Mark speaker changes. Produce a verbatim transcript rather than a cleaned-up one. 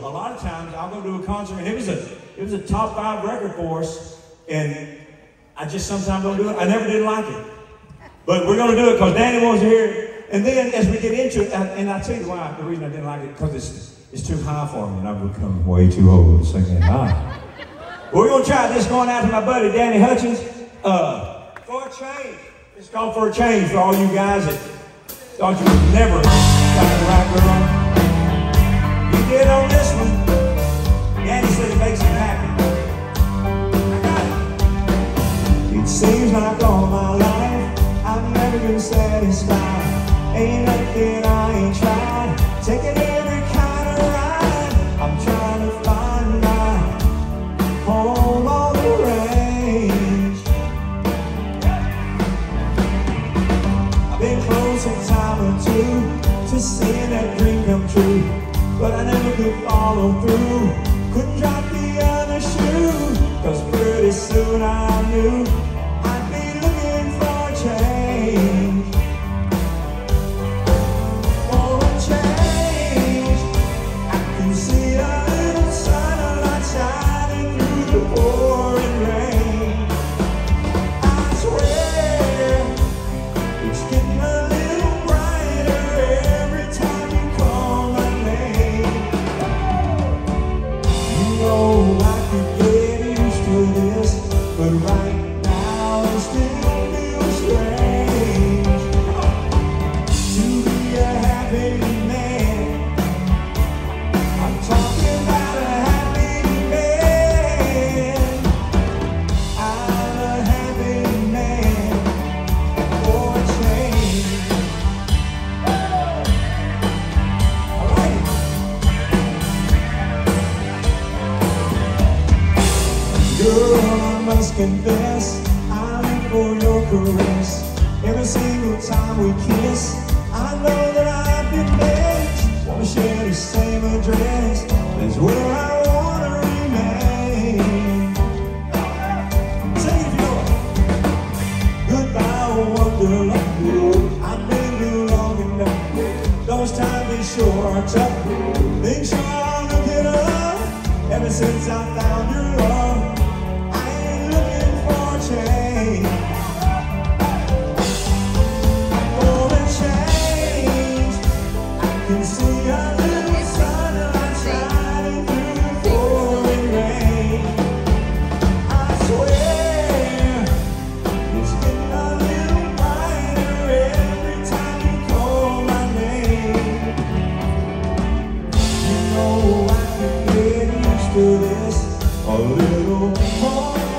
Speaker 1: a lot of times I'll go to a concert, and it was a it was a top five record for us, and I just sometimes don't do it. I never did like it, but we're going to do it because Danny wants to hear it. And then as we get into it, and, and I tell you why the reason I didn't like it, because it's it's too high for me, and I've become way too old to sing that high. But we're going to try this, going out to my buddy Danny Hutchins. Uh, for a change. It's called For a Change for all you guys that thought you would never find the right girl. You did on this one. Danny said it makes him happy. I got it. It seems like all my life I've never been satisfied. Ain't nothing I ain't tried. Taking every kind of ride. I'm trying to find my home on the range. I've been close a time or two to seeing that dream come true, but I never could follow through. Couldn't drop the other shoe, cause pretty soon I knew I'd be looking for a change. For a change. I can see a little sunlight shining through the pouring rain. I swear it's getting a little brighter every time you call my name. You know I could get used to this, but right now it still feels strange to be a happy man. I'm talking about a happy man. I'm a happy man for a change. All right. Girl, I must confess, I'm in for your caress. Every single time we kiss, I know that I've been blessed. Wanna share the same address, that's where I wanna remain. Sing it, you know. Goodbye, wonderland. I've been here long enough. Those times they sure are tough. Things sure are looking up. Ever since I found your love, I ain't looking for a change. For a change. I can see a little sunlight shining through the pouring rain. I swear it's getting a little brighter every time you call my name. You know I can get used to this a little more.